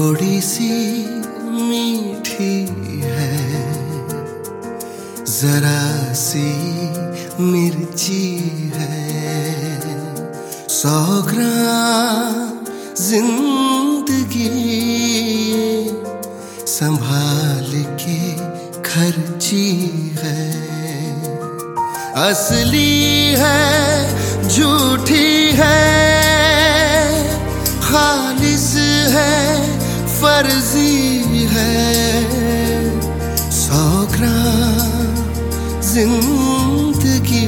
थोड़ी सी मीठी है, जरा सी मिर्ची है, 100 ग्राम जिंदगी संभाल के खर्ची है। असली है झूठी है, खालिस है फर्जी है, 100 ग्राम जिंदगी,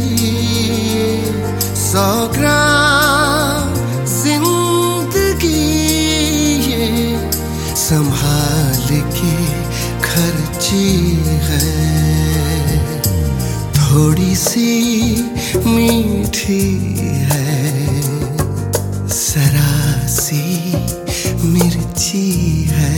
100 ग्राम जिंदगी ये संभाल के खर्ची है। थोड़ी सी मीठी है, जरा सी मिर्ची है।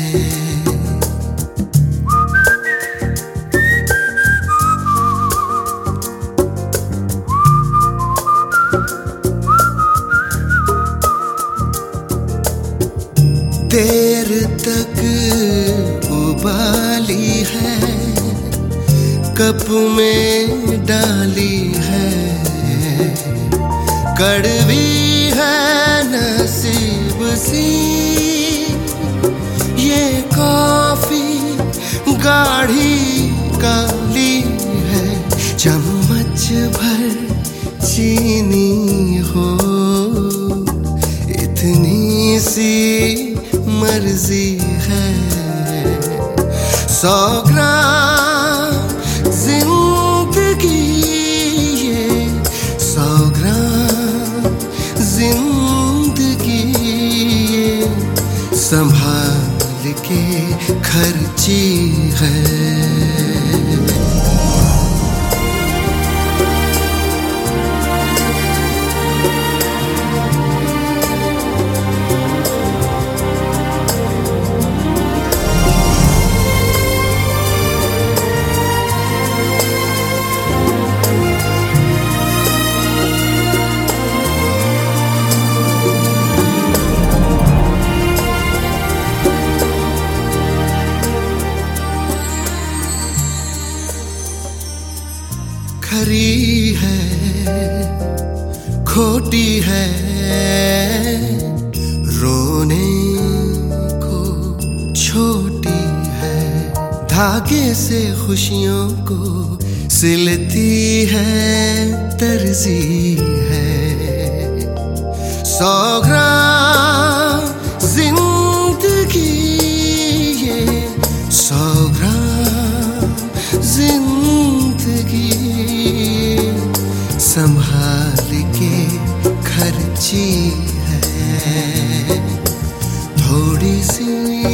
देर तक उबाली है, कप में डाली है, कड़वी है नसीब सी ये कॉफी, गाढ़ी काली है, चम्मच भर चीनी हो, इतनी सी मर्जी है, 100 ग्राम जिंदगी ये, 100 ग्राम जिंदगी ये संभाल के खर्ची है। खरी है खोटी है, रोने को छोटी है, धागे से खुशियों को सिलती है, तरजी है, 100 ग्राम जिंदगी ये, 100 ग्राम जिंदगी संभाल के खर्ची है। थोड़ी सी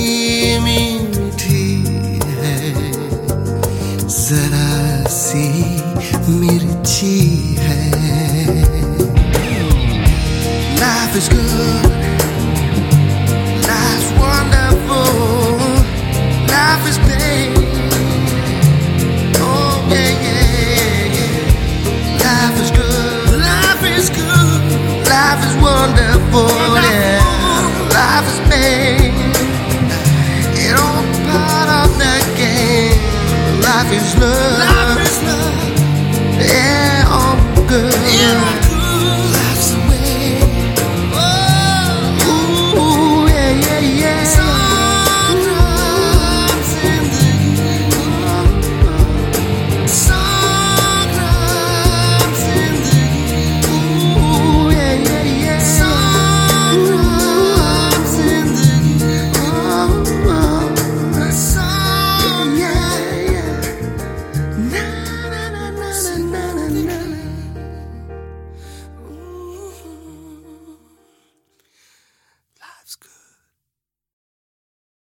मीठी है, जरा सी मिर्ची है। Life is good, life's wonderful, life is pain. Life is wonderful, yeah. Life is pain, it all part of the game. Life is love.